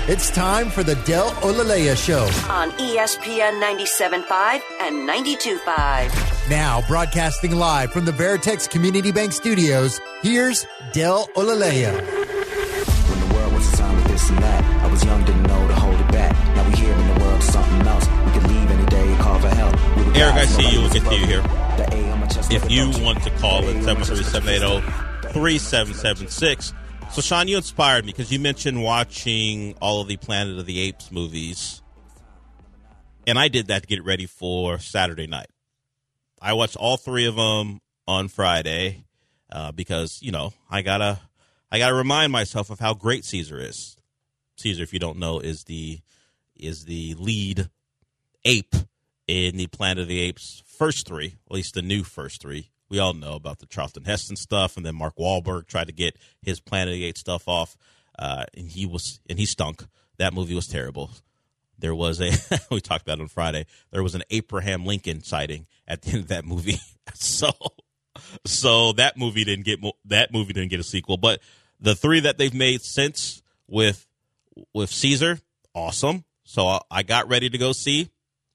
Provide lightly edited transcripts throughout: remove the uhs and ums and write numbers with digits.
It's time for the Del Olaleya Show. On ESPN 97.5 and 92.5. Now, broadcasting live from the Veritex Community Bank Studios, here's Del Olaleya. When the world was a sign of this and that, I was young, didn't know to hold it back. Now we here in the world, something else. We could leave any day, call for help. Eric, I see you. We'll get to you here. If you want to call it, 73780-3776. So, Sean, you inspired me because you mentioned watching all of the Planet of the Apes movies. And I did that to get ready for Saturday night. I watched all three of them on Friday because, you know, I gotta remind myself of how great Caesar is. Caesar, if you don't know, is the lead ape in the Planet of the Apes first three, at least the new first three. We all know about the Charlton Heston stuff, and then Mark Wahlberg tried to get his Planet of the Apes stuff off, and he stunk. That movie was terrible. There was we talked about it on Friday. There was an Abraham Lincoln sighting at the end of that movie, so that movie didn't get a sequel. But the three that they've made since with Caesar, awesome. So I got ready to go see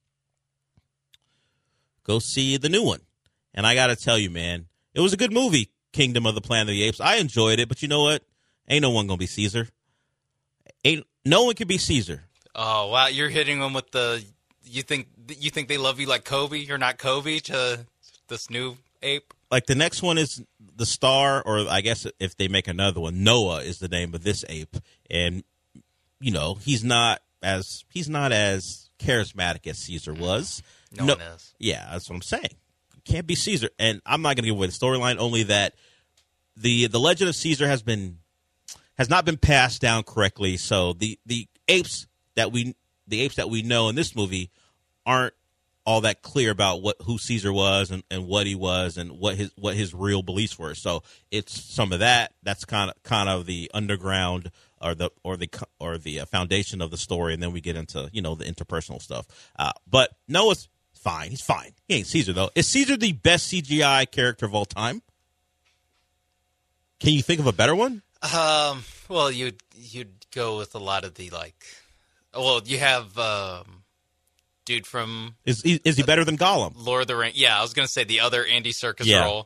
the new one. And I got to tell you, man, it was a good movie, Kingdom of the Planet of the Apes. I enjoyed it, but you know what? Ain't no one going to be Caesar. No one can be Caesar. Oh, wow. You're hitting them with you think they love you like Kobe? You're not Kobe to this new ape? Like the next one is the star, or I guess if they make another one, Noah is the name of this ape. And, you know, he's not as charismatic as Caesar was. No one is. Yeah, that's what I'm saying. Can't be Caesar. And I'm not going to give away the storyline, only that the legend of Caesar has not been passed down correctly. So the apes that we know in this movie aren't all that clear about who Caesar was and what he was and what his real beliefs were. So it's some of that. That's kind of the underground or the foundation of the story, and then we get into, you know, the interpersonal stuff. But Noah's fine. He's fine. He ain't Caesar, though. Is Caesar the best CGI character of all time? Can you think of a better one? Well, you'd go with a lot of the, like... Well, you have dude from... Is he better than Gollum? Lord of the Rings. Yeah, I was going to say the other Andy Serkis role.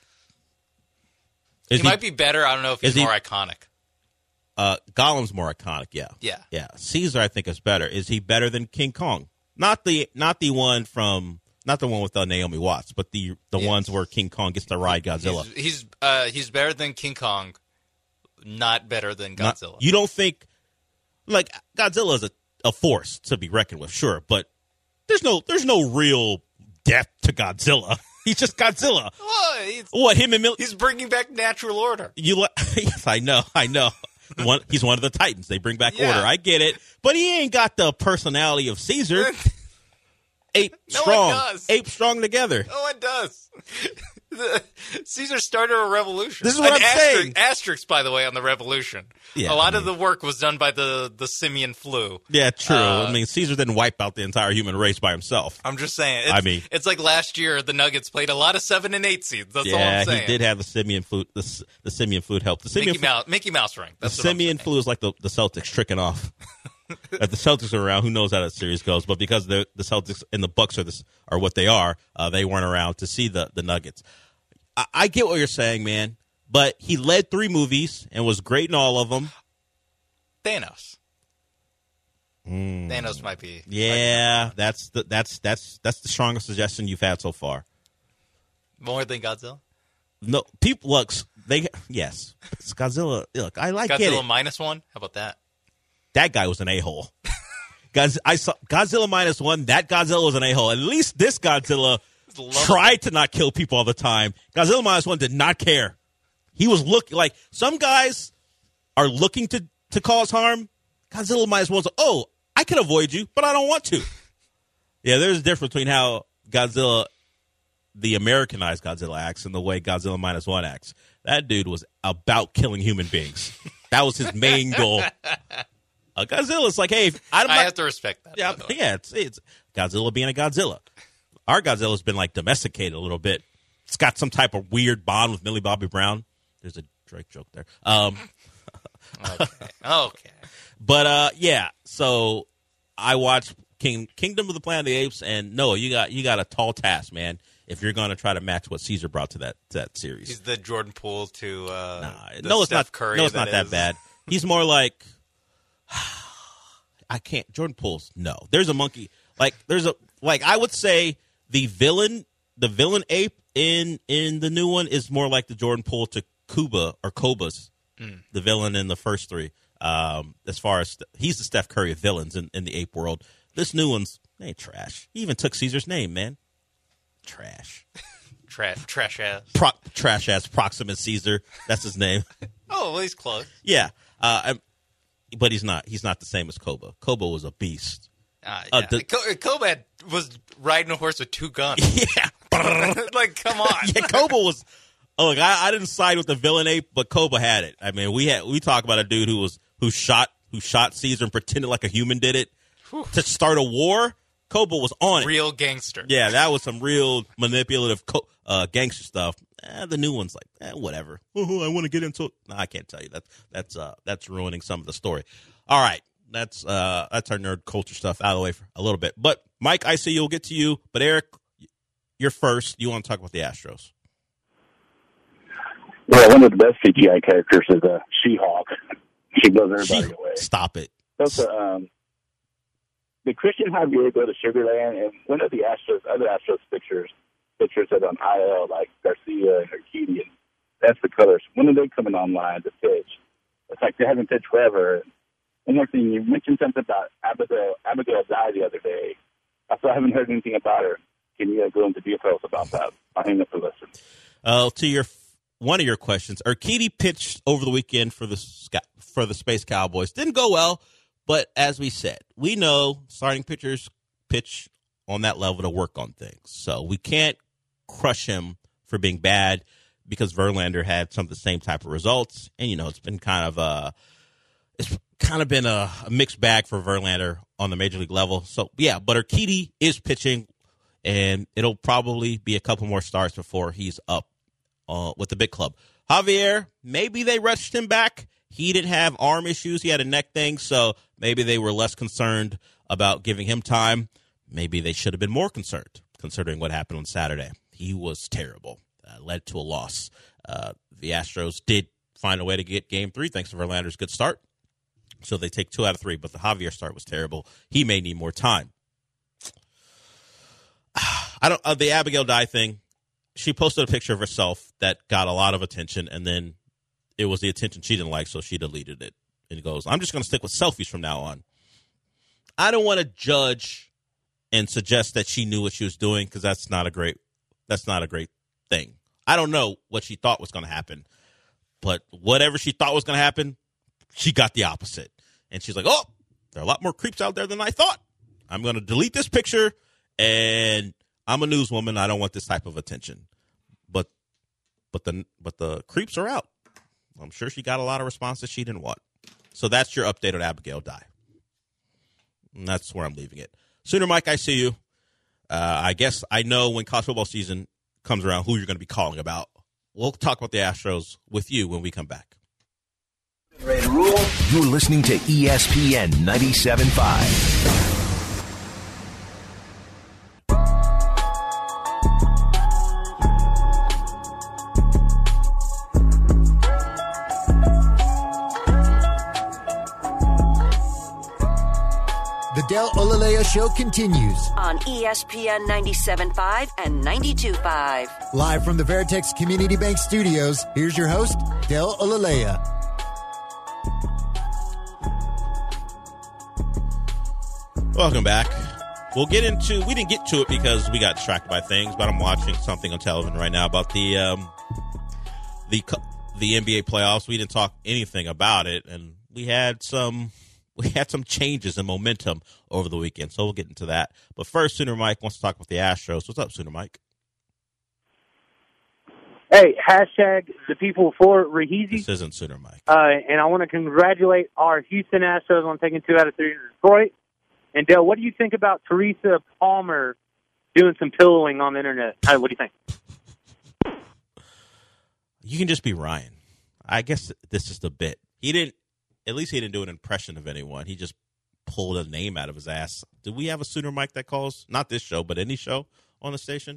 He might be better. I don't know if he's more iconic. Gollum's more iconic, yeah. Yeah. Caesar, I think, is better. Is he better than King Kong? Not the one with Naomi Watts, but the ones where King Kong gets to ride Godzilla. He's better than King Kong, not better than Godzilla. You don't think, like, Godzilla is a force to be reckoned with, sure, but there's no real depth to Godzilla. He's just Godzilla. He's bringing back natural order. Yes, I know. He's one of the Titans. They bring back order. I get it. But he ain't got the personality of Caesar. Ape strong together. No, it does. Caesar started a revolution. This is what I'm saying. Asterisk, by the way, on the revolution. Yeah, a lot of the work was done by the simian flu. Yeah, true. I mean, Caesar didn't wipe out the entire human race by himself. I'm just saying. It's like last year the Nuggets played a lot of 7 and 8 seeds. That's all I'm saying. Yeah, he did have the simian flu. The simian flu helped. Mickey Mouse ring. That's the simian flu is like the Celtics tricking off. If the Celtics are around, who knows how that series goes? But because the Celtics and the Bucks are what they are, they weren't around to see the Nuggets. I get what you're saying, man. But he led 3 movies and was great in all of them. Thanos. Thanos might be. Yeah, that's the strongest suggestion you've had so far. More than Godzilla? No, people yes. It's Godzilla. Look, I like Godzilla it. -1. How about that? That guy was an a-hole. I saw Godzilla -1. That Godzilla was an a-hole. At least this Godzilla tried to not kill people all the time. Godzilla -1 did not care. He was looking like some guys are looking to cause harm. Godzilla -1's like, oh, I can avoid you, but I don't want to. Yeah, there's a difference between how Godzilla, the Americanized Godzilla, acts and the way Godzilla -1 acts. That dude was about killing human beings. That was his main goal. Godzilla's like, hey, I have to respect that. Yeah, it's Godzilla being a Godzilla. Our Godzilla's been like domesticated a little bit. It's got some type of weird bond with Millie Bobby Brown. There's a Drake joke there. Okay. But yeah, so I watched Kingdom of the Planet of the Apes, and Noah, you got a tall task, man, if you're going to try to match what Caesar brought to that series. He's the Jordan Poole to it's Steph not Curry. No, it's not that bad. He's more like I can't. Jordan Poole's no. There's a monkey. I would say the villain ape in the new one is more like the Jordan Poole to Koba's the villain in the first three. As far as he's the Steph Curry of villains in the ape world. This new one's trash. He even took Caesar's name, man. Trash. Trash ass. Trash ass Proximus Caesar. That's his name. Oh, well, he's close. Yeah. But he's not. He's not the same as Koba. Koba was a beast. Yeah. Koba was riding a horse with two guns. Yeah. Like, come on. Yeah, Koba was. Look, I didn't side with the villain ape, but Koba had it. I mean, we talk about a dude who shot Caesar and pretended like a human did it to start a war. Koba was on it. Real gangster. Yeah, that was some real manipulative gangster stuff. The new one's like, whatever. Oh, I want to get into it. No, I can't tell you. That's ruining some of the story. All right, that's our nerd culture stuff out of the way for a little bit. But Mike, I see you'll get to you. But Eric, you're first. You want to talk about the Astros? Well, one of the best CGI characters is She-Hulk. She blows everybody away. Stop it. That's did Christian Javier go to Sugarland? And one of the other Astros pictures said on IL, like Garcia and Urquidy, and that's the colors. When are they coming online to pitch? It's like they haven't pitched forever. And next thing, you mentioned something about Abigail died the other day. I still haven't heard anything about her. Can you go into details about that? I'll hang up and listen. To one of your questions, Urquidy pitched over the weekend for the Space Cowboys. Didn't go well. But as we said, we know starting pitchers pitch on that level to work on things. So we can't crush him for being bad because Verlander had some of the same type of results. And, it's been kind of a mixed bag for Verlander on the major league level. So, yeah, but Urquidy is pitching, and it'll probably be a couple more starts before he's up with the big club. Javier, maybe they rushed him back. He didn't have arm issues. He had a neck thing, so maybe they were less concerned about giving him time. Maybe they should have been more concerned, considering what happened on Saturday. He was terrible. Led to a loss. The Astros did find a way to get Game 3 thanks to Verlander's good start. So they take 2 out of 3, but the Javier start was terrible. He may need more time. The Abigail Dye thing, she posted a picture of herself that got a lot of attention, and then it was the attention she didn't like, so she deleted it. And goes, I'm just going to stick with selfies from now on. I don't want to judge and suggest that she knew what she was doing because that's not a great thing. I don't know what she thought was going to happen, but whatever she thought was going to happen, she got the opposite. And she's like, oh, there are a lot more creeps out there than I thought. I'm going to delete this picture, and I'm a newswoman. I don't want this type of attention. But the creeps are out. I'm sure she got a lot of responses she didn't want. So that's your update on Abigail Dye. And that's where I'm leaving it. Sooner Mike, I see you. I guess I know when college football season comes around who you're going to be calling about. We'll talk about the Astros with you when we come back. You're listening to ESPN 97.5. The Del Olaleya Show continues on ESPN 97.5 and 92.5. Live from the Veritex Community Bank Studios, here's your host, Del Olaleya. Welcome back. We didn't get to it because we got distracted by things, but I'm watching something on television right now about the NBA playoffs. We didn't talk anything about it, and we had some changes in momentum over the weekend, so we'll get into that. But first, Sooner Mike wants to talk about the Astros. What's up, Sooner Mike? Hey, hashtag the people for Raheezy. This isn't Sooner Mike. And I want to congratulate our Houston Astros on taking 2 out of 3 in Detroit. And, Dale, what do you think about Teresa Palmer doing some pillowing on the internet? What do you think? You can just be Ryan. I guess this is the bit. He didn't at least he didn't do an impression of anyone. He just pulled a name out of his ass. Do we have a Sooner Mike that calls? Not this show, but any show on the station?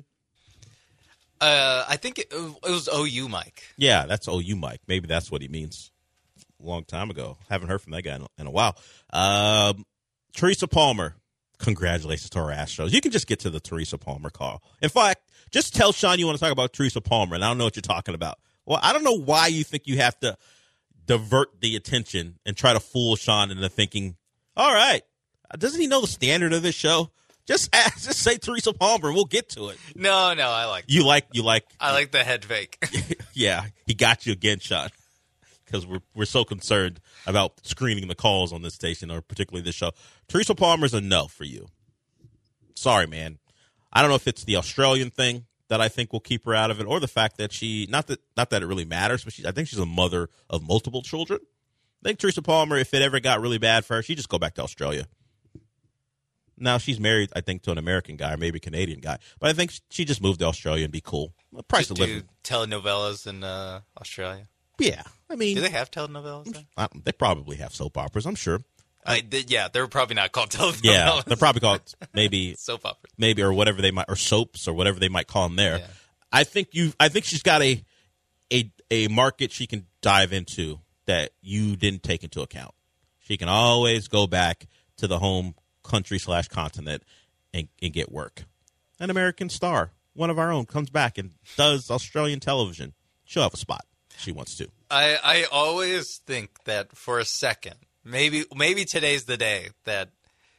I think it was OU Mike. Yeah, that's OU Mike. Maybe that's what he means. A long time ago. Haven't heard from that guy in a while. Teresa Palmer. Congratulations to our Astros. You can just get to the Teresa Palmer call. In fact, just tell Sean you want to talk about Teresa Palmer, and I don't know what you're talking about. Well, I don't know why you think you have to divert the attention and try to fool Sean into thinking, all right, doesn't he know the standard of this show? Just say Teresa Palmer. We'll get to it. No, I like You like. I like the head fake. Yeah, he got you again, Sean. Because we're so concerned about screening the calls on this station, or particularly this show. Teresa Palmer's a no for you. Sorry, man. I don't know if it's the Australian thing that I think will keep her out of it, or the fact that not that it really matters, but I think she's a mother of multiple children. I think Teresa Palmer, if it ever got really bad for her, she'd just go back to Australia. Now, she's married, I think, to an American guy, or maybe a Canadian guy. But I think she just moved to Australia and be cool. Price of living. Do telenovelas in Australia. Yeah. I mean, do they have telenovelas there? They probably have soap operas, I'm sure. They're probably not called telenovelas. Yeah, they're probably called maybe soap operas. Maybe, or whatever they might, or soaps, or whatever they might call them there. Yeah. I think she's got a market she can dive into that you didn't take into account. She can always go back to the home country / continent and get work. An American star, one of our own, comes back and does Australian television. She'll have a spot. She wants to. I always think that for a second, maybe today's the day that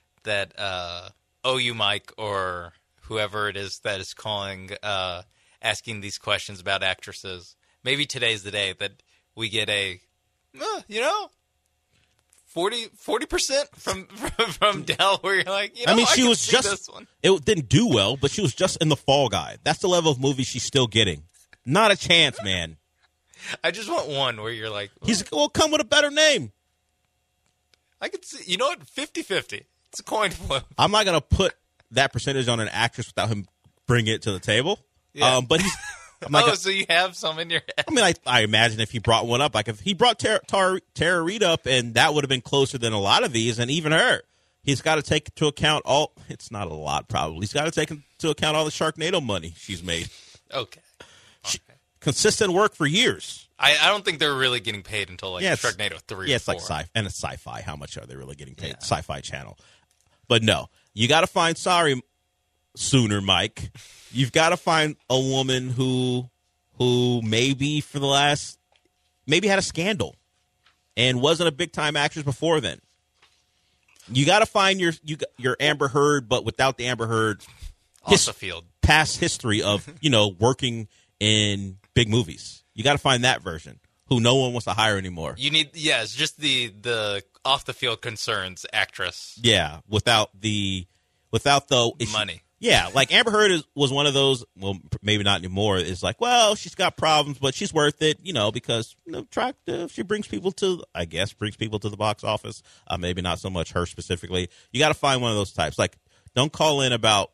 OU Mike or whoever it is that is calling, asking these questions about actresses. Maybe today's the day that we get a, 40% from Dell, where you're like, I mean, she was just this one. It didn't do well, but she was just in The Fall Guy. That's the level of movie she's still getting. Not a chance, man. I just want one where you're like, come with a better name. I could see, 50-50. It's a coin flip. I'm not going to put that percentage on an actress without him bringing it to the table. Yeah. But he's. So you have some in your head. I mean, I imagine if he brought one up, like if he brought Tara Reid up, and that would have been closer than a lot of these, and even her. He's got to take into account it's not a lot probably. He's got to take into account all the Sharknado money she's made. Okay. Consistent work for years. I don't think they're really getting paid until Sharknado 3 or 4. Yeah, it's like sci-fi. And it's sci-fi. How much are they really getting paid? Yeah. Sci-Fi Channel. But no, you got to find, Sooner Mike. You've got to find a woman who maybe maybe had a scandal and wasn't a big-time actress before then. You got to find your Amber Heard, but without the Amber Heard off the field past history of, working in big movies. You got to find that version who no one wants to hire anymore. You need, it's just the off the field concerns actress. Yeah, without the money. Yeah, like Amber Heard was one of those. Well, maybe not anymore. It's like, well, she's got problems, but she's worth it, because attractive. She brings people to the box office. Maybe not so much her specifically. You got to find one of those types. Like, don't call in about,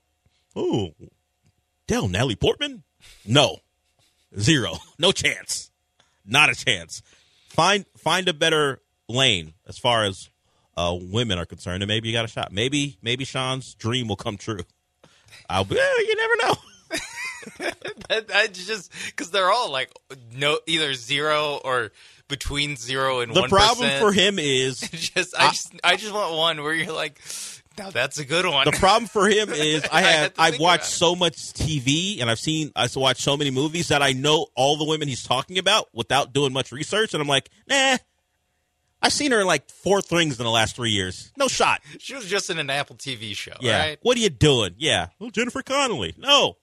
Natalie Portman. No. 0. No chance. Not a chance. Find a better lane as far as women are concerned, and maybe you got a shot. Maybe Sean's dream will come true. You never know. I just because they're all like either 0 or between 0 and 1%. The problem for him is I just want one where you're like, now that's a good one. The problem for him is I've watched so much TV and I've watched so many movies that I know all the women he's talking about without doing much research, and I'm like, nah. I've seen her in like 4 things in the last 3 years. No shot. She was just in an Apple TV show, yeah. Right? What are you doing? Yeah. Well, Jennifer Connelly. No.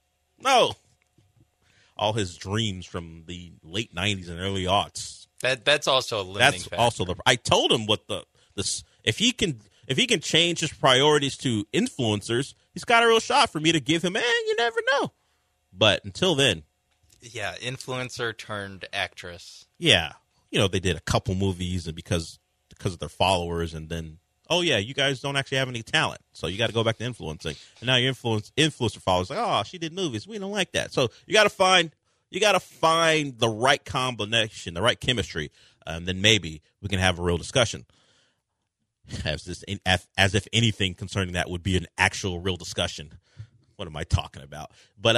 All his dreams from the late 90s and early aughts. That's also a limiting factor. Also I told him what if he can change his priorities to influencers, he's got a real shot for me to give him, you never know. But until then. Yeah, influencer turned actress. Yeah. They did a couple movies and because of their followers, and then, you guys don't actually have any talent, so you got to go back to influencing. And now your influencer followers like, she did movies. We don't like that. So you got to find the right combination, the right chemistry. then maybe we can have a real discussion. As if anything concerning that would be an actual real discussion. What am I talking about? But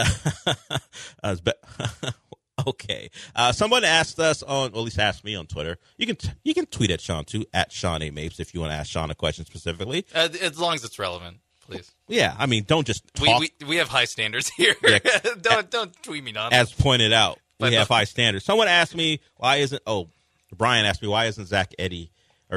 okay. Someone asked us on, or at least asked me on Twitter. You can tweet at Sean too, at Sean A. Mapes, if you want to ask Sean a question specifically. As long as it's relevant, please. Yeah, I mean, don't just talk. We have high standards here. Yeah. don't tweet me nonsense. As pointed out, we have high standards. Someone asked me Brian asked me, why isn't Zach Edey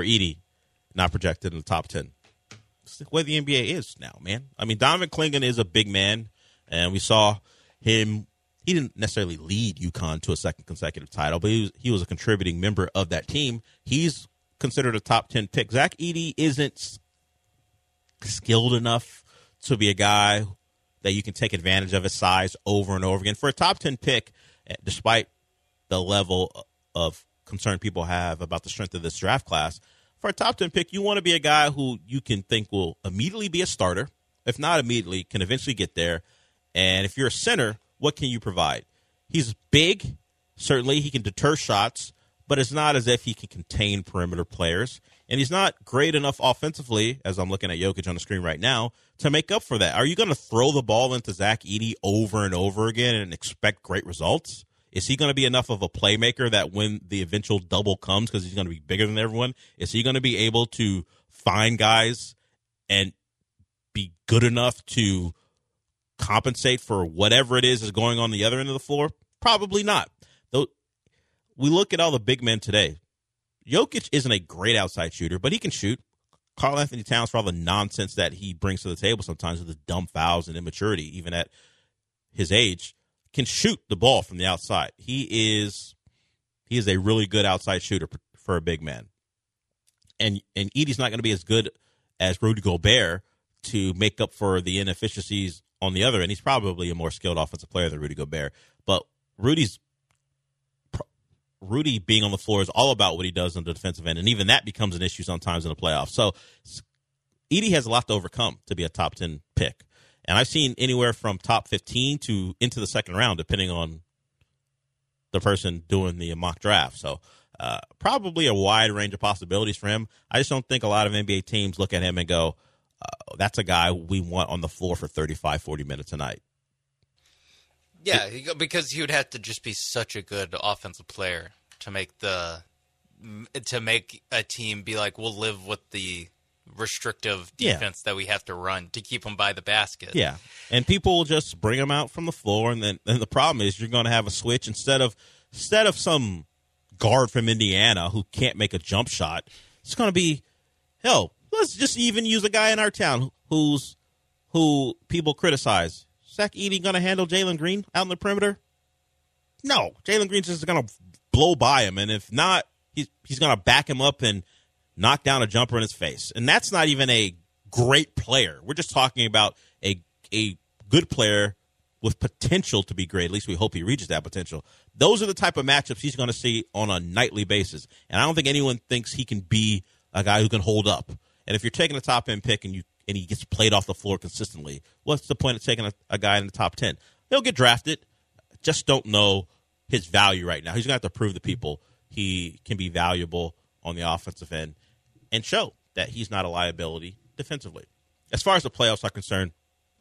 not projected in the top 10? It's the way the NBA is now, man. I mean, Donovan Clingan is a big man, and we saw him. He didn't necessarily lead UConn to a second consecutive title, but he was a contributing member of that team. He's considered a top 10 pick. Zach Edey isn't skilled enough to be a guy that you can take advantage of his size over and over again. For a top 10 pick, despite the level of concern people have about the strength of this draft class, for a top 10 pick, you want to be a guy who you can think will immediately be a starter. If not immediately, can eventually get there. And if you're a center, what can you provide? He's big. Certainly, he can deter shots, but it's not as if he can contain perimeter players. And he's not great enough offensively, as I'm looking at Jokic on the screen right now, to make up for that. Are you going to throw the ball into Zach Edey over and over again and expect great results? Is he going to be enough of a playmaker that when the eventual double comes, because he's going to be bigger than everyone, is he going to be able to find guys and be good enough to compensate for whatever it is going on the other end of the floor? Probably not. Though we look at all the big men today. Jokic isn't a great outside shooter, but he can shoot. Karl Anthony Towns, for all the nonsense that he brings to the table sometimes with his dumb fouls and immaturity, even at his age, can shoot the ball from the outside. He is a really good outside shooter for a big man. And Edey's not going to be as good as Rudy Gobert to make up for the inefficiencies on the other end. He's probably a more skilled offensive player than Rudy Gobert. But Rudy being on the floor is all about what he does on the defensive end, and even that becomes an issue sometimes in the playoffs. So Edey has a lot to overcome to be a top 10 pick. And I've seen anywhere from top 15 to into the second round, depending on the person doing the mock draft. So probably a wide range of possibilities for him. I just don't think a lot of NBA teams look at him and go, that's a guy we want on the floor for 35, 40 minutes a night. Yeah, because he would have to just be such a good offensive player to make a team be like, we'll live with the restrictive defense that we have to run to keep them by the basket. Yeah, and people will just bring them out from the floor, and then the problem is you're going to have a switch instead of some guard from Indiana who can't make a jump shot. It's going to be, hell, let's just even use a guy in our town who people criticize. Zach Edey going to handle Jalen Green out in the perimeter? No, Jalen Green's just going to blow by him, and if not, he's going to back him up and knock down a jumper in his face. And that's not even a great player. We're just talking about a good player with potential to be great. At least we hope he reaches that potential. Those are the type of matchups he's going to see on a nightly basis. And I don't think anyone thinks he can be a guy who can hold up. And if you're taking a top-end pick and he gets played off the floor consistently, what's the point of taking a guy in the top 10? He'll get drafted. Just don't know his value right now. He's going to have to prove to people he can be valuable on the offensive end and show that he's not a liability defensively. As far as the playoffs are concerned,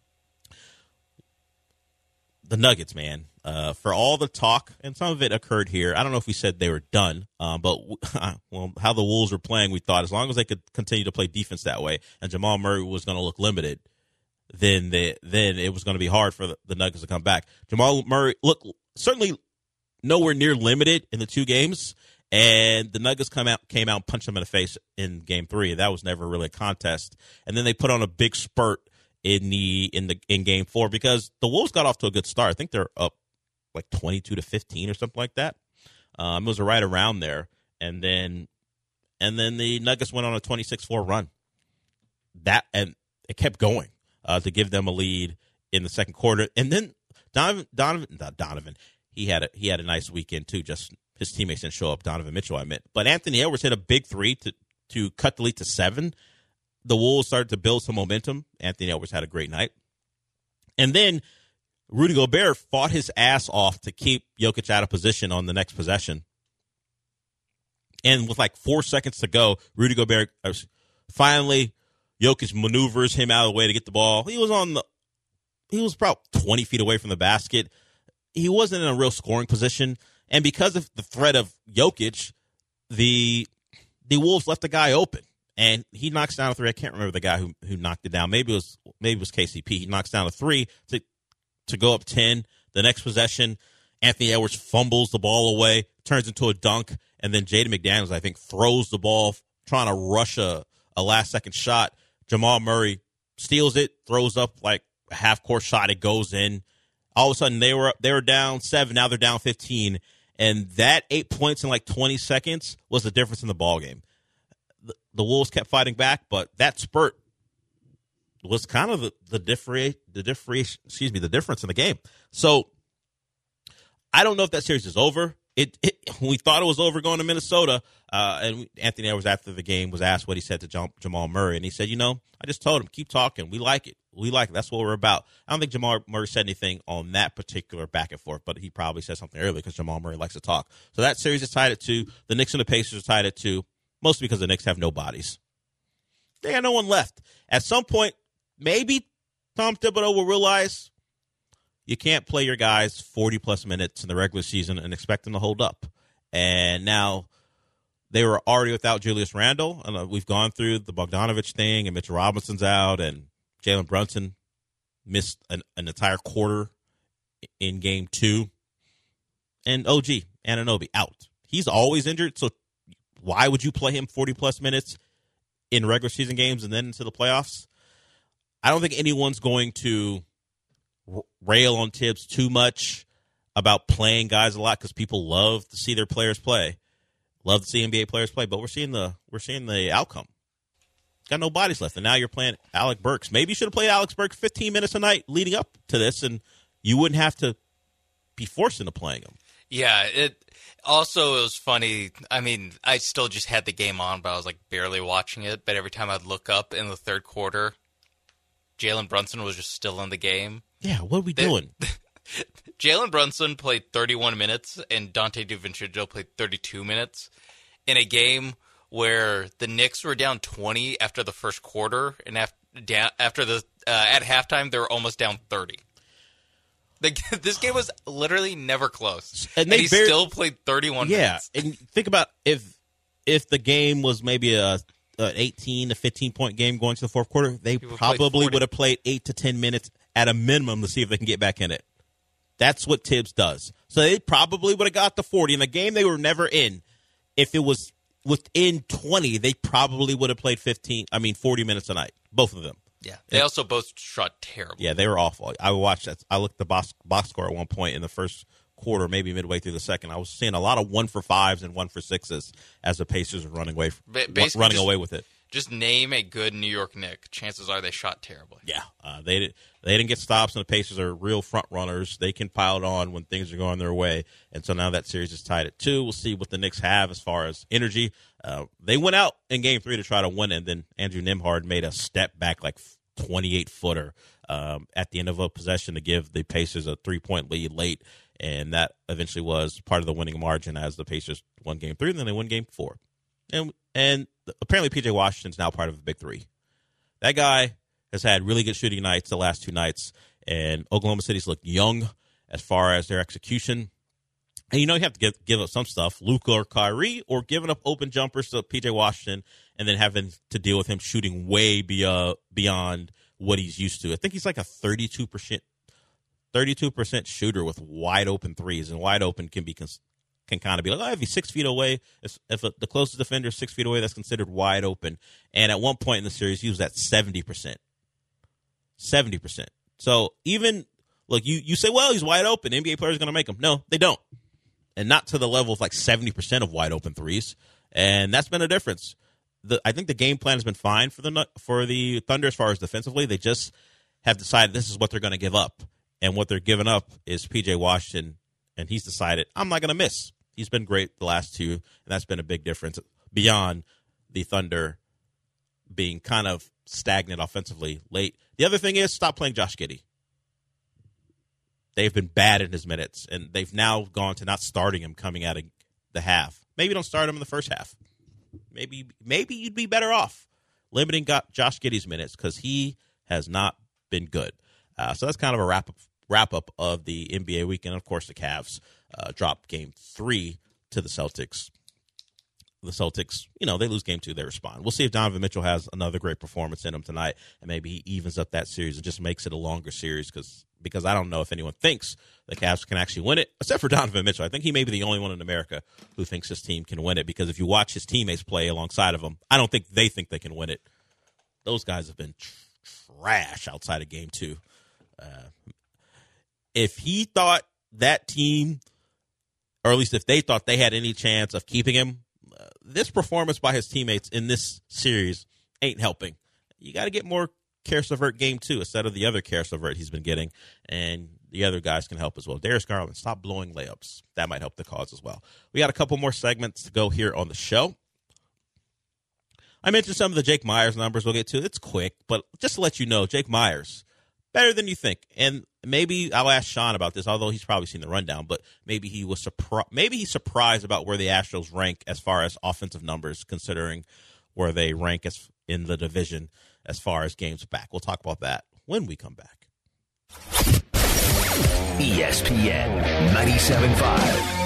the Nuggets, man, for all the talk, and some of it occurred here. I don't know if we said they were done, but how the Wolves were playing, we thought as long as they could continue to play defense that way and Jamal Murray was going to look limited, then it was going to be hard for the Nuggets to come back. Jamal Murray looked certainly nowhere near limited in the two games, and the Nuggets came out and punched them in the face in Game 3. That was never really a contest. And then they put on a big spurt in Game 4 because the Wolves got off to a good start. I think they're up like 22-15 or something like that. It was right around there, and then the Nuggets went on a 26-4 run. And it kept going to give them a lead in the second quarter. And then Donovan, he had a nice weekend too. Just his teammates didn't show up. Donovan Mitchell, I meant. But Anthony Edwards hit a big three to cut the lead to 7. The Wolves started to build some momentum. Anthony Edwards had a great night. And then Rudy Gobert fought his ass off to keep Jokic out of position on the next possession. And with like 4 seconds to go, Rudy Gobert finally, Jokic maneuvers him out of the way to get the ball. He was probably 20 feet away from the basket. He wasn't in a real scoring position. And because of the threat of Jokic, the Wolves left the guy open. And he knocks down a three. I can't remember the guy who knocked it down. Maybe it was KCP. He knocks down a three to go up 10. The next possession, Anthony Edwards fumbles the ball away, turns into a dunk, and then Jaden McDaniels, I think, throws the ball, trying to rush a last-second shot. Jamal Murray steals it, throws up like a half-court shot. It goes in. All of a sudden, they were down 7. Now they're down 15. And that 8 points in like 20 seconds was the difference in the ballgame. The Wolves kept fighting back, but that spurt was kind of the difference in the game. So I don't know if that series is over. We thought it was over going to Minnesota, and Anthony Edwards after the game was asked what he said to Jamal Murray, and he said, I just told him, keep talking. We like it. That's what we're about. I don't think Jamal Murray said anything on that particular back and forth, but he probably said something earlier because Jamal Murray likes to talk. So that series is tied at 2. The Knicks and the Pacers are tied at 2, mostly because the Knicks have no bodies. They got no one left. At some point, maybe Tom Thibodeau will realize you can't play your guys 40-plus minutes in the regular season and expect them to hold up. And now they were already without Julius Randle. And we've gone through the Bogdanovich thing, and Mitchell Robinson's out, and Jalen Brunson missed an entire quarter in Game 2. And OG Anunoby out. He's always injured, so why would you play him 40-plus minutes in regular season games and then into the playoffs? I don't think anyone's going to rail on Tibbs too much about playing guys a lot because people love to see their players play, love to see NBA players play. But we're seeing the outcome. Got no bodies left, and now you're playing Alec Burks. Maybe you should have played Alex Burks 15 minutes a night leading up to this, and you wouldn't have to be forced into playing him. Yeah, it was funny. I mean, I still just had the game on, but I was like barely watching it. But every time I'd look up in the third quarter, Jalen Brunson was just still in the game. Yeah, what are we doing? Jalen Brunson played 31 minutes, and Dante DiVincenzo played 32 minutes in a game where the Knicks were down 20 after the first quarter, and at halftime they were almost down 30. This game was literally never close, and he still played 31 minutes. Yeah, and think about if the game was maybe an 18 to 15-point game going to the fourth quarter, they probably would have played 8 to 10 minutes at a minimum to see if they can get back in it. That's what Tibbs does. So they probably would have got the 40. In the game they were never in, if it was within 20, they probably would have played 40 minutes a night, both of them. Yeah, they also both shot terrible. Yeah, they were awful. I watched that. I looked at the box score at one point in the first quarter, maybe midway through the second. I was seeing a lot of 1-for-5s and 1-for-6s as the Pacers were running away with it. Just name a good New York Knick. Chances are they shot terribly. Yeah, they didn't get stops, and the Pacers are real front runners. They can pile it on when things are going their way, and so now that series is tied at 2. We'll see what the Knicks have as far as energy. They went out in Game 3 to try to win it, and then Andrew Nembhard made a step back, like 28-footer at the end of a possession to give the Pacers a 3-point lead late, and that eventually was part of the winning margin as the Pacers won Game 3, and then they won Game 4. And apparently P.J. Washington's now part of the Big Three. That guy has had really good shooting nights the last 2 nights, and Oklahoma City's looked young as far as their execution. And you have to give up some stuff, Luka or Kyrie, or giving up open jumpers to P.J. Washington and then having to deal with him shooting way beyond what he's used to. I think he's like a 32% shooter with wide open threes, and wide open can kind of be like, if he's 6 feet away, if the closest defender is 6 feet away, that's considered wide open. And at one point in the series, he was at 70%. 70%. So even, look, you say, well, he's wide open. NBA players are going to make him. No, they don't. And not to the level of like 70% of wide open threes. And that's been a difference. I think the game plan has been fine for the Thunder as far as defensively. They just have decided this is what they're going to give up. And what they're giving up is P.J. Washington, and he's decided, I'm not going to miss. He's been great the last 2, and that's been a big difference beyond the Thunder being kind of stagnant offensively late. The other thing is stop playing Josh Giddey. They've been bad in his minutes, and they've now gone to not starting him coming out of the half. maybe don't start him in the first half. Maybe you'd be better off limiting Josh Giddey's minutes because he has not been good. So that's kind of a wrap up of the NBA weekend. Of course, the Cavs dropped Game 3 to the Celtics. The Celtics, they lose Game 2, they respond. We'll see if Donovan Mitchell has another great performance in him tonight, and maybe he evens up that series and just makes it a longer series because I don't know if anyone thinks the Cavs can actually win it, except for Donovan Mitchell. I think he may be the only one in America who thinks his team can win it, because if you watch his teammates play alongside of him, I don't think they can win it. Those guys have been trash outside of Game 2. If he thought that team, or at least if they thought they had any chance of keeping him, this performance by his teammates in this series ain't helping. You got to get more Karis LeVert Game 2 instead of the other Karis LeVert he's been getting, and the other guys can help as well. Darius Garland, stop blowing layups. That might help the cause as well. We got a couple more segments to go here on the show. I mentioned some of the Jake Myers numbers we'll get to. It's quick, but just to let you know, Jake Myers, better than you think. And maybe I'll ask Sean about this, although he's probably seen the rundown, but maybe he's surprised about where the Astros rank as far as offensive numbers, considering where they rank in the division as far as games back. We'll talk about that when we come back. ESPN 97.5.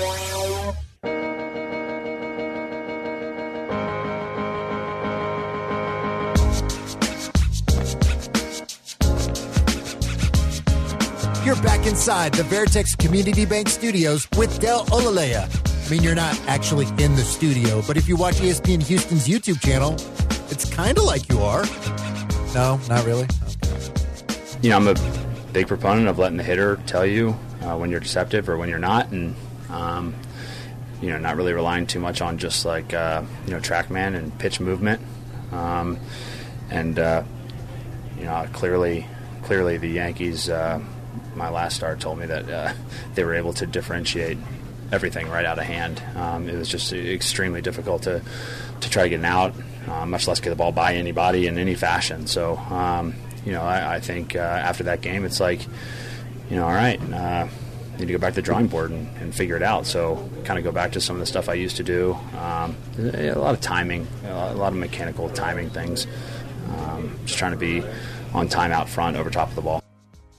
You're back inside the Veritex Community Bank Studios with Del Olaleya. I mean, you're not actually in the studio, but if you watch ESPN Houston's YouTube channel, it's kind of like you are. No, not really? Okay. I'm a big proponent of letting the hitter tell you when you're deceptive or when you're not, and, not really relying too much on just like, TrackMan and pitch movement. Clearly the Yankees, my last start told me that they were able to differentiate everything right out of hand. It was just extremely difficult to try to get an out, much less get the ball by anybody in any fashion. So, I think after that game, it's like, all right, need to go back to the drawing board and figure it out. So kind of go back to some of the stuff I used to do. A lot of timing, a lot of mechanical timing things. Just trying to be on time out front over top of the ball.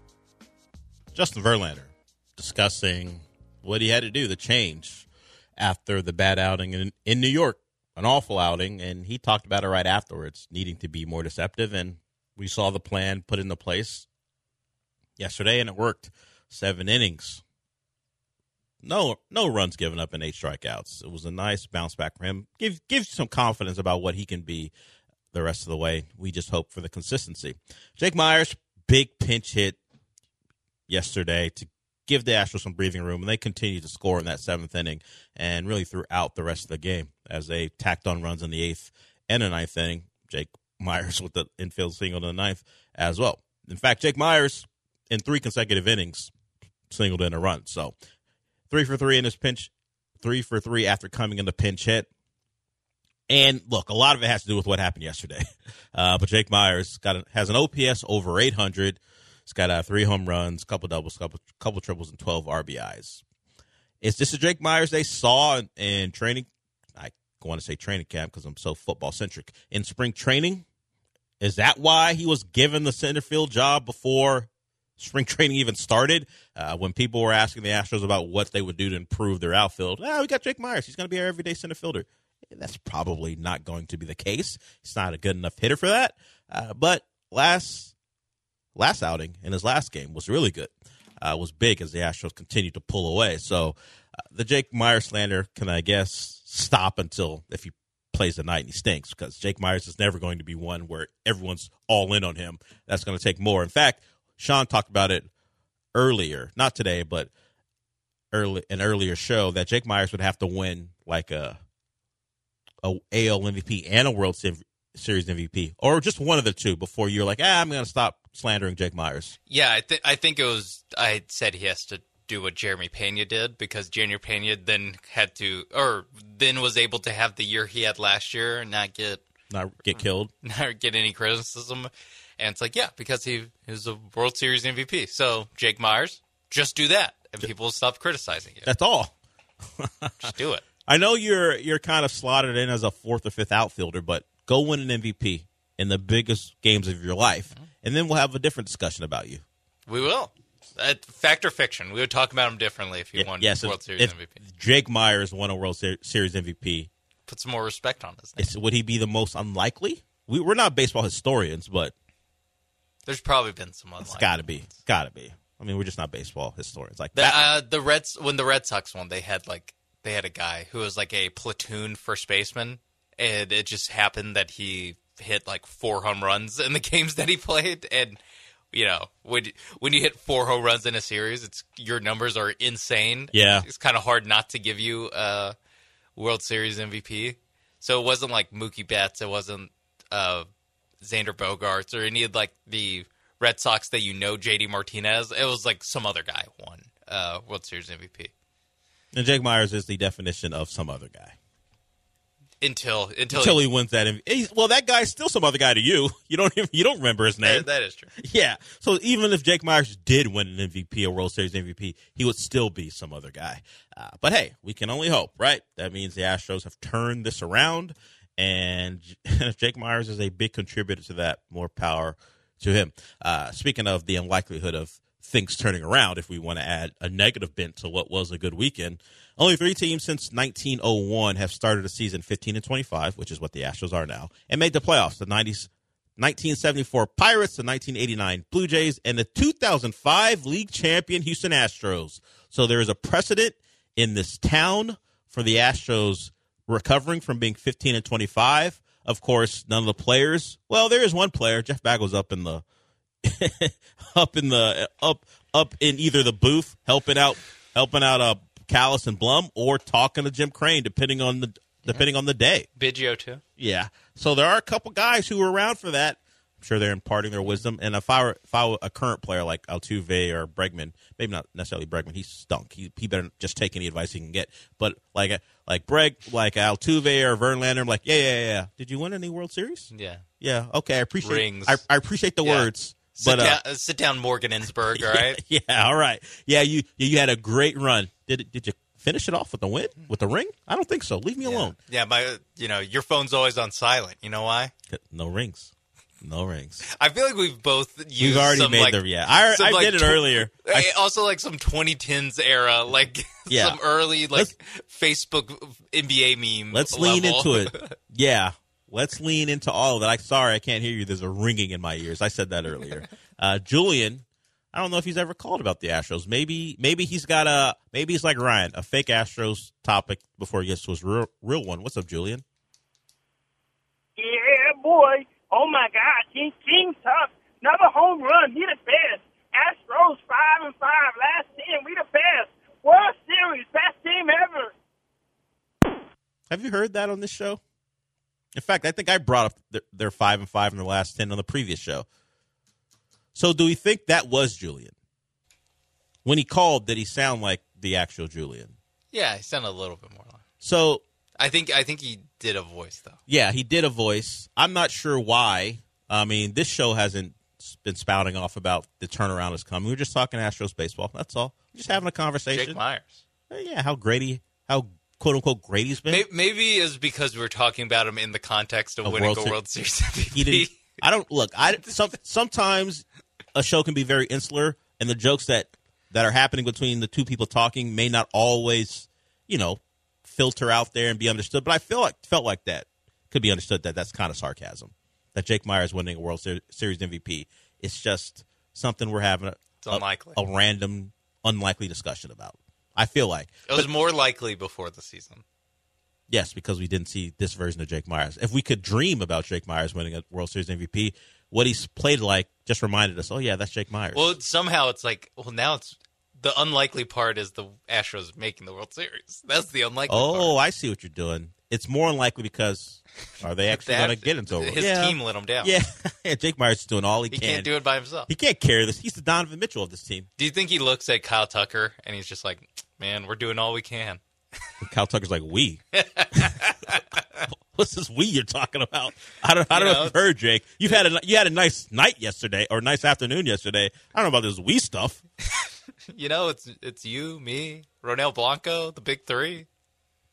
Justin Verlander discussing what he had to do, the change after the bad outing in New York, an awful outing, and he talked about it right afterwards, needing to be more deceptive, and we saw the plan put into place yesterday, and it worked. 7 innings. No runs given up and 8 strikeouts. It was a nice bounce back for him. Gives you some confidence about what he can be the rest of the way. We just hope for the consistency. Jake Myers, big pinch hit yesterday to give the Astros some breathing room, and they continued to score in that 7th inning and really throughout the rest of the game as they tacked on runs in the 8th and the 9th inning. Jake Myers with the infield single in the 9th as well. In fact, Jake Myers in 3 consecutive innings singled in a run. So 3 for 3 in his pinch, 3 for 3 after coming in the pinch hit. And look, a lot of it has to do with what happened yesterday. But Jake Myers has an OPS over 800. He's got 3 home runs, couple doubles, couple triples, and 12 RBIs. Is this a Jake Myers they saw in training? I want to say training camp because I'm so football centric. In spring training, is that why he was given the center field job before spring training even started? When people were asking the Astros about what they would do to improve their outfield, we got Jake Myers. He's going to be our everyday center fielder. That's probably not going to be the case. He's not a good enough hitter for that. But last outing in his last game was really good. Was big as the Astros continued to pull away. So the Jake Myers slander can, I guess, stop until if he plays the night and he stinks, because Jake Myers is never going to be one where everyone's all in on him. That's going to take more. In fact, Sean talked about it earlier, not today, but an earlier show, that Jake Myers would have to win like a AL MVP and a World Series MVP, or just one of the two before you're like, I'm going to stop slandering Jake Myers. Yeah, I said he has to do what Jeremy Pena did, because Jeremy Pena then was able to have the year he had last year and not get killed, not get any criticism. And it's like, because he is a World Series MVP. So Jake Myers, just do that, and people will stop criticizing you. That's all. Just do it. I know you're kind of slotted in as a fourth or fifth outfielder, but go win an MVP in the biggest games of your life, and then we'll have a different discussion about you. We will. Fact or fiction? We would talk about him differently if he won World Series MVP. Jake Myers won a World Series MVP. Put some more respect on his name. Would he be the most unlikely? We're not baseball historians, but there's probably been some unlikely. It's got to be. I mean, we're just not baseball historians. Like the Reds, when the Red Sox won, they had a guy who was like a platoon first baseman, and it just happened that he hit like 4 home runs in the games that he played. And you know, when you hit 4 home runs in a series, your numbers are insane. Yeah, it's kind of hard not to give you a World Series MVP. So it wasn't like Mookie Betts, it wasn't Xander Bogaerts or any of like the Red Sox that JD Martinez. It was like some other guy won World Series MVP. And Jake Myers is the definition of some other guy. Until he wins that MVP. Well, that guy's still some other guy to you. You don't remember his name. That is true. Yeah. So even if Jake Myers did win an MVP, a World Series MVP, he would still be some other guy. But hey, we can only hope, right? That means the Astros have turned this around, and if Jake Myers is a big contributor to that, more power to him. Speaking of the unlikelihood of things turning around, if we want to add a negative bent to what was a good weekend, only 3 teams since 1901 have started a season 15-25, which is what the Astros are now, and made the playoffs. The 1974 Pirates, the 1989 Blue Jays, and the 2005 league champion Houston Astros. So there is a precedent in this town for the Astros recovering from being 15-25. Of course, none of the players. Well, there is one player. Jeff Bagwell's up in either the booth helping out Callis and Blum, or talking to Jim Crane, depending on the day. Biggio too. Yeah. So there are a couple guys who were around for that. I'm sure they're imparting their wisdom. And if I were a current player like Altuve or Bregman, maybe not necessarily Bregman, he stunk. He better just take any advice he can get. But like Altuve or Verlander, I'm like, yeah. Did you win any World Series? Yeah. Yeah. Okay. I appreciate rings. I appreciate the words. Sit down, Morgan Innsberg. All right. Yeah. All right. Yeah. You had a great run. Did you finish it off with the win, with the ring? I don't think so. Leave me alone. Yeah. Your phone's always on silent. You know why? No rings. No rings. I feel like we've both used. We've already some, made I did it earlier. Also, like some 2010s era, some early Facebook NBA meme. Let's lean into it. Yeah. Let's lean into all of it. Sorry, I can't hear you. There's a ringing in my ears. I said that earlier. Julian, I don't know if he's ever called about the Astros. Maybe he's like Ryan, a fake Astros topic before he gets to his real one. What's up, Julian? Yeah, boy. Oh, my God. King tough. Another home run. He the best. Astros 5-5. Last 10. We the best. World Series. Best team ever. Have you heard that on this show? In fact, I think I brought up their 5-5 in the last 10 on the previous show. So do we think that was Julian? When he called, did he sound like the actual Julian? Yeah, he sounded a little bit more like. So I think he did a voice, though. Yeah, he did a voice. I'm not sure why. I mean, this show hasn't been spouting off about the turnaround is coming. We're just talking Astros baseball. That's all. Just having a conversation. Jake Myers. Yeah, how quote-unquote great he's been. Maybe it's because we're talking about him in the context of winning a World Series MVP. Sometimes a show can be very insular, and the jokes that are happening between the two people talking may not always, filter out there and be understood. But I felt like that could be understood, that's kind of sarcasm. That Jake Myers winning a World Series MVP. It's just something we're having a random, unlikely discussion about. I feel like. It was more likely before the season. Yes, because we didn't see this version of Jake Myers. If we could dream about Jake Myers winning a World Series MVP, what he's played like just reminded us, oh, yeah, that's Jake Myers. Well, somehow it's like, now it's the unlikely part is the Astros making the World Series. That's the unlikely part. Oh, I see what you're doing. It's more unlikely because are they actually going to get into a His team let him down. Yeah, Jake Myers is doing all he can. He can't do it by himself. He can't carry this. He's the Donovan Mitchell of this team. Do you think he looks at Kyle Tucker and he's just like, man, we're doing all we can? Kyle Tucker's like, we? What's this we you're talking about? I don't know if you've heard, Jake. You had a nice night yesterday or nice afternoon yesterday. I don't know about this we stuff. It's you, me, Ronel Blanco, the big three.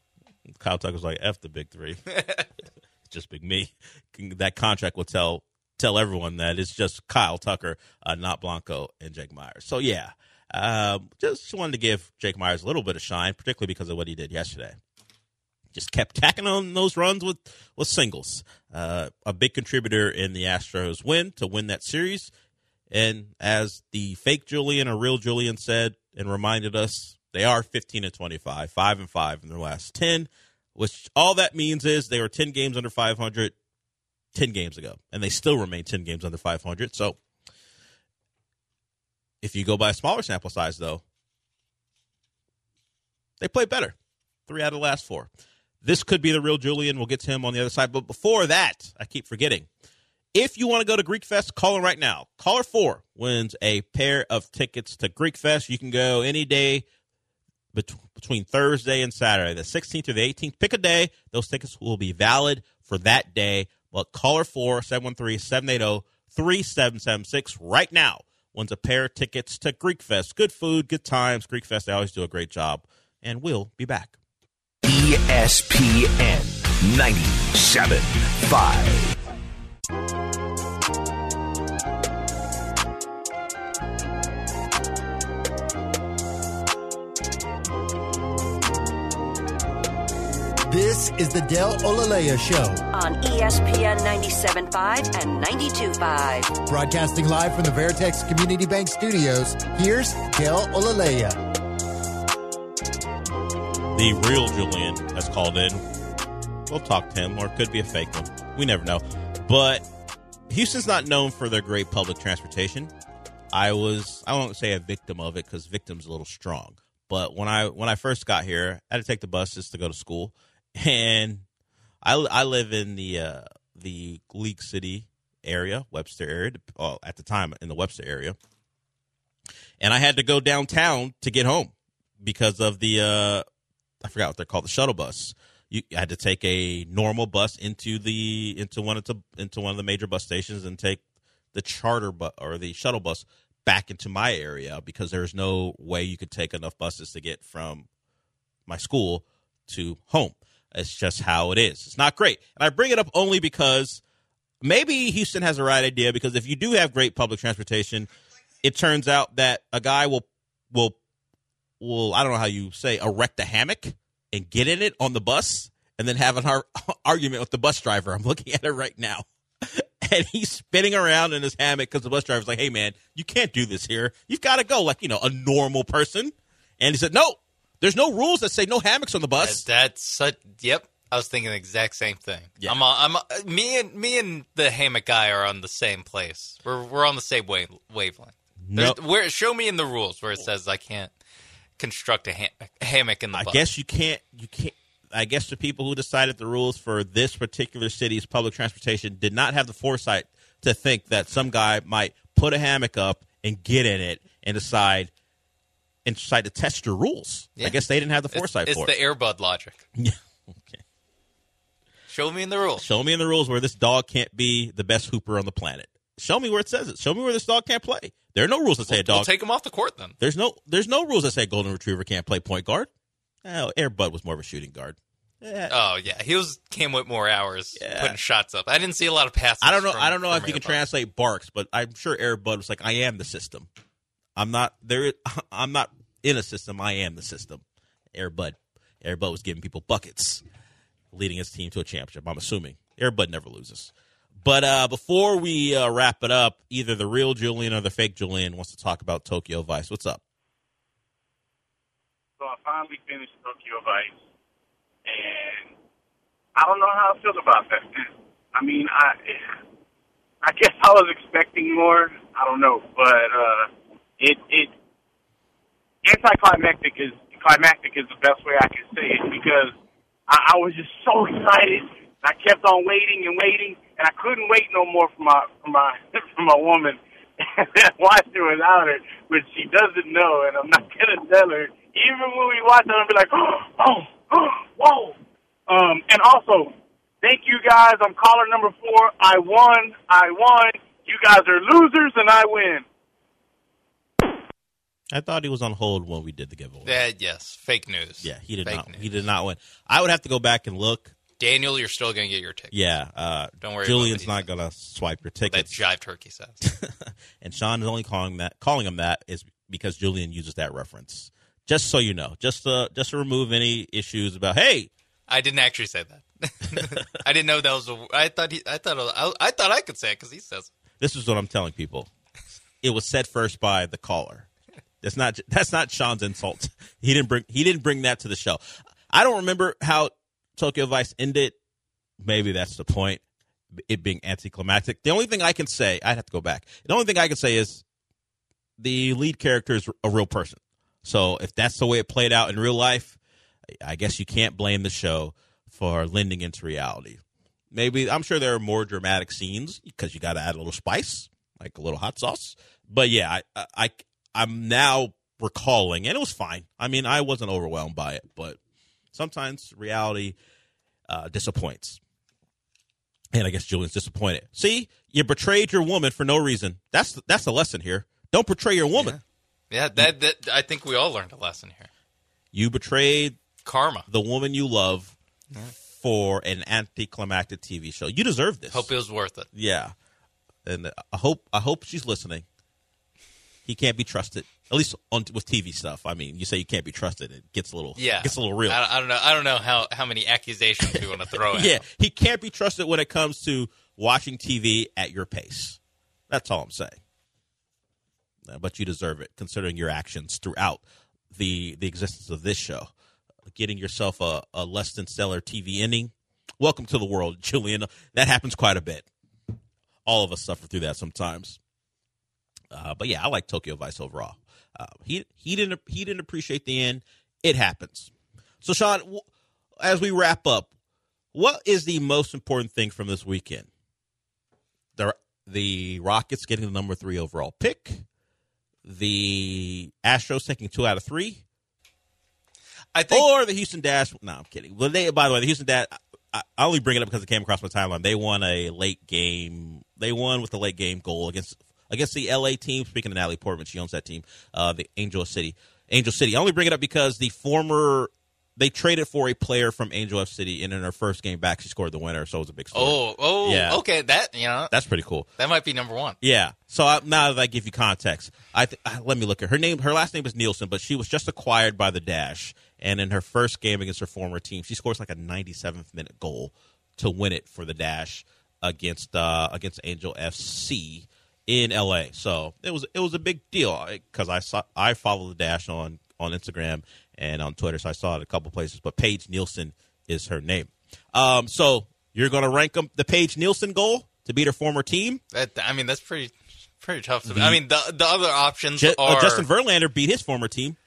Kyle Tucker's like, F the big three. It's just big me. That contract will tell everyone that it's just Kyle Tucker, not Blanco and Jake Myers. So, yeah, just wanted to give Jake Myers a little bit of shine, particularly because of what he did yesterday. Just kept tacking on those runs with singles. A big contributor in the Astros win to win that series. And as the fake Julian or real Julian said and reminded us, they are 15-25, 5-5 in their last 10, which all that means is they were 10 games under 500 10 games ago, and they still remain 10 games under 500. So if you go by a smaller sample size, though, they play better. 3 out of the last 4. This could be the real Julian. We'll get to him on the other side. But before that, I keep forgetting. If you want to go to Greek Fest, call in right now. Caller 4 wins a pair of tickets to Greek Fest. You can go any day between Thursday and Saturday, the 16th through the 18th. Pick a day. Those tickets will be valid for that day. Well, caller 4, 713-780-3776 right now wins a pair of tickets to Greek Fest. Good food, good times. Greek Fest, they always do a great job. And we'll be back. ESPN 97.5. This is the Del Olalea Show on ESPN 97.5 and 92.5. Broadcasting live from the Veritex Community Bank Studios, here's Del Olalea. The real Julian has called in. We'll talk to him, or it could be a fake one. We never know. But Houston's not known for their great public transportation. I won't say a victim of it because victim's a little strong. But when I first got here, I had to take the buses to go to school. And I live in the League City area, Webster area, at the time in the Webster area. And I had to go downtown to get home because of the I forgot what they're called, the shuttle bus. I had to take a normal bus into one of the major bus stations and take the charter bus or the shuttle bus back into my area because there's no way you could take enough buses to get from my school to home. It's just how it is. It's not great. And I bring it up only because maybe Houston has the right idea, because if you do have great public transportation, it turns out that a guy will I don't know how you say, erect a hammock and get in it on the bus and then have an argument with the bus driver. I'm looking at it right now. And he's spinning around in his hammock because the bus driver's like, hey, man, you can't do this here. You've got to go like, a normal person. And he said, no, there's no rules that say no hammocks on the bus. Yep. I was thinking the exact same thing. Yeah. Me and the hammock guy are on the same place. We're on the same wavelength. Nope. Show me in the rules where it says I can't construct a hammock in the bus. I guess you can't. I guess the people who decided the rules for this particular city's public transportation did not have the foresight to think that some guy might put a hammock up and get in it and decide to test your rules. Yeah. I guess they didn't have the foresight for it. It's the Airbud logic. Yeah. Okay. Show me in the rules. Show me in the rules where this dog can't be the best hooper on the planet. Show me where it says it. Show me where this dog can't play. There are no rules that say a dog. We'll take him off the court then. There's no rules that say a golden retriever can't play point guard. Oh, Airbud was more of a shooting guard. Yeah. Oh yeah, came with more hours putting shots up. I didn't see a lot of passes. I don't know if you can translate barks, but I'm sure Airbud was like, I am the system. I'm not there. I'm not in a system. I am the system. Airbud was giving people buckets, leading his team to a championship. I'm assuming Airbud never loses. But before we wrap it up, either the real Julian or the fake Julian wants to talk about Tokyo Vice. What's up? So I finally finished Tokyo Vice, and I don't know how I feel about that. I mean, I guess I was expecting more. I don't know, but it anticlimactic is the best way I can say it, because I was just so excited. I kept on waiting and waiting, and I couldn't wait no more for my woman. Watch her without her, which she doesn't know, and I'm not gonna tell her. Even when we watch it, I'll be like, whoa. And also, thank you guys. I'm caller number 4. I won. You guys are losers, and I win. I thought he was on hold when we did the giveaway. Yes, fake news. Yeah, he did Fake not. news. He did not win. I would have to go back and look. Daniel, you're still going to get your ticket. Yeah, Don't worry. Julian's not going to swipe your That tickets. Jive Turkey says. And Sean is only calling him that is because Julian uses that reference. Just so you know, just to remove any issues about. Hey, I didn't actually say that. I didn't know that was. I thought I could say it because he says it. This is what I'm telling people. It was said first by the caller. That's not Sean's insult. He didn't bring that to the show. I don't remember how Tokyo Vice ended. Maybe that's the point. It being anticlimactic. The only thing I can say, I'd have to go back. The only thing I can say is the lead character is a real person. So if that's the way it played out in real life, I guess you can't blame the show for lending into reality. Maybe I'm sure there are more dramatic scenes because you got to add a little spice, like a little hot sauce. But yeah, I'm now recalling, and it was fine. I mean, I wasn't overwhelmed by it, but sometimes reality disappoints. And I guess Julian's disappointed. See, you betrayed your woman for no reason. That's the lesson here. Don't betray your woman. Yeah, that I think we all learned a lesson here. You betrayed Karma. The woman you love for an anticlimactic TV show. You deserve this. Hope it was worth it. Yeah. And I hope she's listening. He can't be trusted, at least with TV stuff. I mean, you say you can't be trusted, it gets a little real. I don't know how many accusations we want to throw at Yeah, him. he can't be trusted when it comes to watching TV at your pace. That's all I'm saying. But you deserve it, considering your actions throughout the existence of this show. Getting yourself a less than stellar TV ending. Welcome to the world, Julian. That happens quite a bit. All of us suffer through that sometimes. But yeah, I like Tokyo Vice overall. He didn't appreciate the end. It happens. So Sean, as we wrap up, what is the most important thing from this weekend? The Rockets getting the number 3 overall pick. The Astros taking 2 out of 3. Or the Houston Dash. No, I'm kidding. Well, by the way, the Houston Dash. I only bring it up because it came across my timeline. They won a late game. They won with a late game goal against the LA team. Speaking of Natalie Portman, she owns that team. The Angel City. I only bring it up because they traded for a player from Angel F City, and in her first game back, she scored the winner. So it was a big story. Yeah. Okay, that's pretty cool. That might be number 1. Yeah. So now that I give you context, let me look at her name. Her last name is Nielsen, but she was just acquired by the Dash. And in her first game against her former team, she scores like a 97th minute goal to win it for the Dash against Angel FC in LA. So it was a big deal because I follow the Dash on Instagram and on Twitter, so I saw it a couple places. But Paige Nielsen is her name. So you're going to rank them the Paige Nielsen goal to beat her former team? That's pretty tough. The other options are Justin Verlander beat his former team.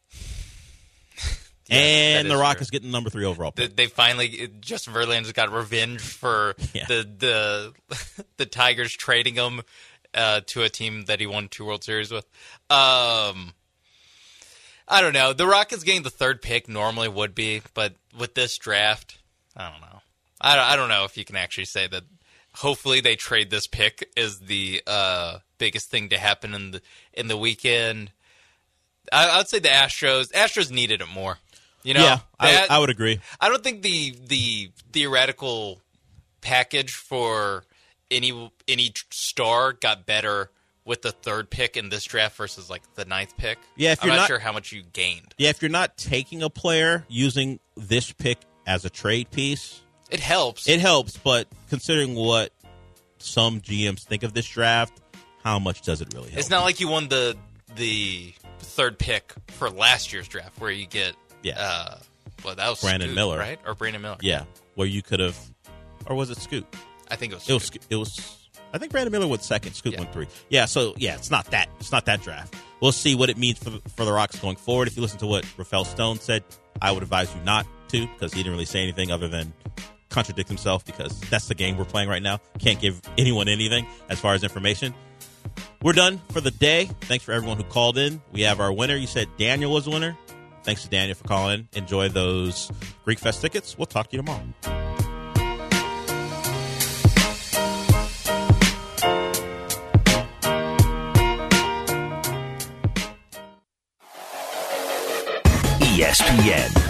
And the Rockets getting number 3 overall pick. They finally, Justin Verlander's got revenge for the Tigers trading him to a team that he won 2 World Series with. I don't know. The Rockets getting the 3rd pick normally would be, but with this draft, I don't know. I don't know if you can actually say that. Hopefully, they trade this pick is the biggest thing to happen in the weekend. I would say the Astros needed it more. Yeah, I would agree. I don't think the theoretical package for any star got better with the 3rd pick in this draft versus like the 9th pick. Yeah, I'm not sure how much you gained. Yeah, if you're not taking a player using this pick as a trade piece, it helps. But considering what some GMs think of this draft, how much does it really help? It's not like you won the 3rd pick for last year's draft where you get that was Brandon Scoot, Miller, right? Or Brandon Miller. Yeah, where you could have, or was it Scoot? I think it was. It was. I think Brandon Miller went 2nd. Scoot went 3. Yeah. So it's not that. It's not that draft. We'll see what it means for the Rockets going forward. If you listen to what Rafael Stone said, I would advise you not to because he didn't really say anything other than contradict himself because that's the game we're playing right now. Can't give anyone anything as far as information. We're done for the day. Thanks for everyone who called in. We have our winner. You said Daniel was the winner. Thanks to Daniel for calling in. Enjoy those Greek Fest tickets. We'll talk to you tomorrow. ESPN